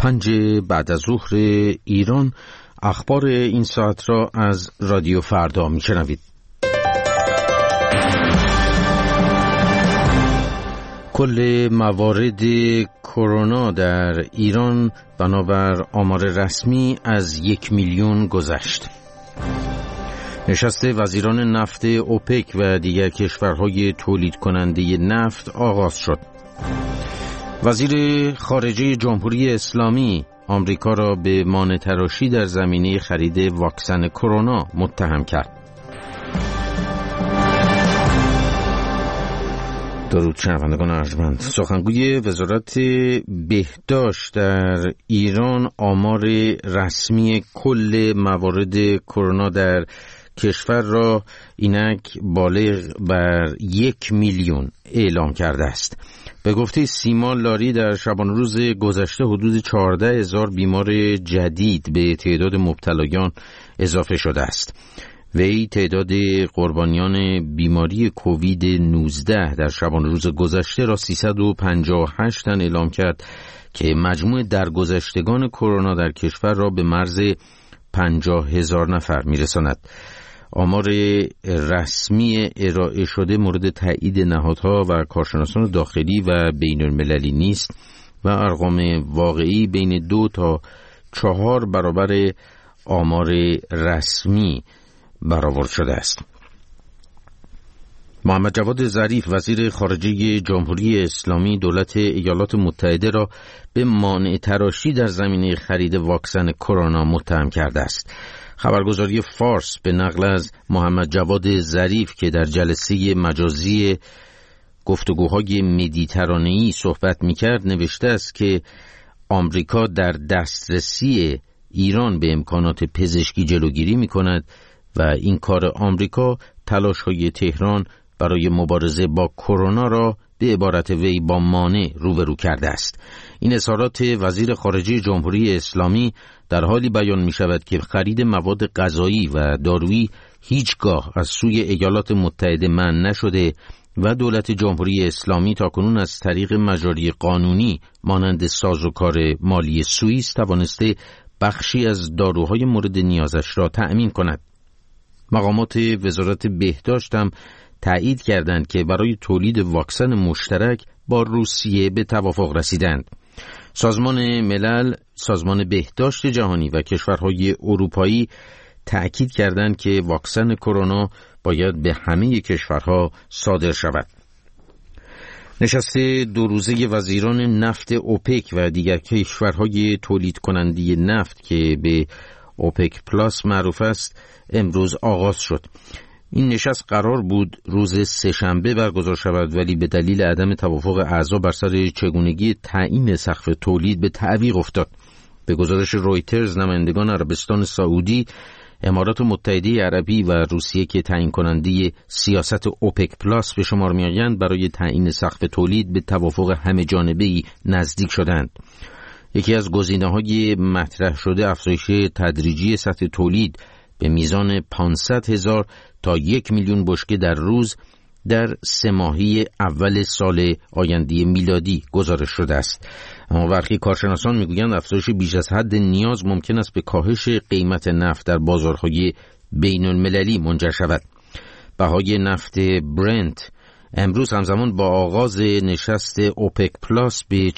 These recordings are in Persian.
5 بعد از ظهر ایران. اخبار این ساعت را از رادیو فردا میشنوید. کل موارد کرونا در ایران بنابر آمار رسمی از 1 میلیون گذشت. نشست وزیران نفت اوپک و دیگر کشورهای تولید کننده نفت آغاز شد. وزیر خارجه جمهوری اسلامی آمریکا را به مانع‌تراشی در زمینه خرید واکسن کرونا متهم کرد. درود شنوندگان ارجمند. سخنگوی وزارت بهداشت در ایران آمار رسمی کل موارد کرونا در کشور را اینک بالغ بر 1 میلیون اعلام کرده است. به گفته سیما لاری در شبانه روز گذشته حدود 14,000 بیمار جدید به تعداد مبتلایان اضافه شده است. وی تعداد قربانیان بیماری کووید 19 در شبانه روز گذشته را 358 تن اعلام کرد که مجموع درگذشتگان کرونا در کشور را به مرز 50,000 نفر میرساند. آمار رسمی ارائه شده مورد تایید نهادها و کارشناسان داخلی و بین المللی نیست و ارقام واقعی بین 2 تا 4 برابر آمار رسمی برآورد شده است. محمد جواد ظریف وزیر خارجه جمهوری اسلامی دولت ایالات متحده را به مانع‌تراشی در زمینه خرید واکسن کرونا متهم کرده است. خبرگزاری فارس به نقل از محمد جواد ظریف که در جلسه مجازی گفتگوهای مدیترانه‌ای صحبت می‌کرد نوشته است که آمریکا در دسترسی ایران به امکانات پزشکی جلوگیری می‌کند و این کار آمریکا تلاش‌های تهران برای مبارزه با کرونا را به عبارت وی با مانع روبرو کرده است. این اظهارات وزیر خارجه جمهوری اسلامی در حالی بیان می شود که خرید مواد غذایی و دارویی هیچگاه از سوی ایالات متحده منع نشده و دولت جمهوری اسلامی تاکنون از طریق مجاری قانونی مانند سازوکار مالی سوئیس توانسته بخشی از داروهای مورد نیازش را تأمین کند. مقامات وزارت بهداشت هم تایید کردند که برای تولید واکسن مشترک با روسیه به توافق رسیدند. سازمان ملل، سازمان بهداشت جهانی و کشورهای اروپایی تأکید کردند که واکسن کرونا باید به همه کشورها صادر شود. نشست 2 روزه وزیران نفت اوپک و دیگر کشورهای تولید کننده نفت که به اوپک پلاس معروف است امروز آغاز شد. این نشست قرار بود روز سه‌شنبه برگزار شود ولی به دلیل عدم توافق اعضا بر سر چگونگی تعیین سقف تولید به تعویق افتاد. به گزارش رویترز نمایندگان عربستان سعودی، امارات متحده عربی و روسیه که تعیین کننده سیاست اوپک پلاس به شمار می‌آیند برای تعیین سقف تولید به توافق همه جانبه‌ای نزدیک شدند. یکی از گزینه‌های مطرح شده افزایش تدریجی سطح تولید به میزان 500,000 تا 1 میلیون بشکه در روز در 3 ماهه اول سال آینده میلادی گزارش شده است. اما برخی کارشناسان میگویند افزایش بیش از حد نیاز ممکن است به کاهش قیمت نفت در بازارهای بین المللی منجر شود. بهای نفت برنت امروز همزمان با آغاز نشست اوپک پلاس به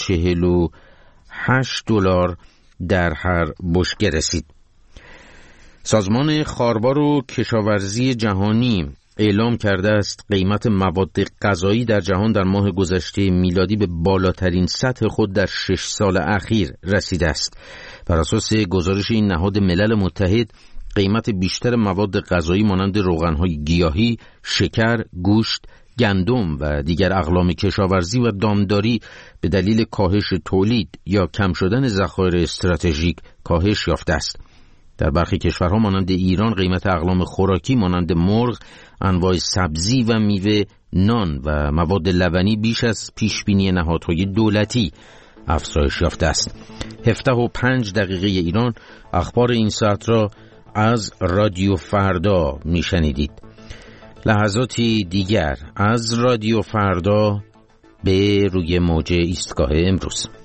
$48 در هر بشکه رسید. سازمان خاربار و کشاورزی جهانی اعلام کرده است قیمت مواد غذایی در جهان در ماه گذشته میلادی به بالاترین سطح خود در 6 سال اخیر رسیده است. بر اساس گزارش این نهاد ملل متحد قیمت بیشتر مواد غذایی مانند روغن‌های گیاهی، شکر، گوشت، گندم و دیگر اقلام کشاورزی و دامداری به دلیل کاهش تولید یا کم شدن ذخایر استراتژیک کاهش یافته است. در برخی کشورها مانند ایران قیمت اقلام خوراکی مانند مرغ، انواع سبزی و میوه، نان و مواد لبنی بیش از پیشبینی نهادهای دولتی افزایش یافته است. 7:05 ایران. اخبار این ساعت را از رادیو فردا میشنیدید. لحظاتی دیگر از رادیو فردا به روی موج ایستگاه امروز.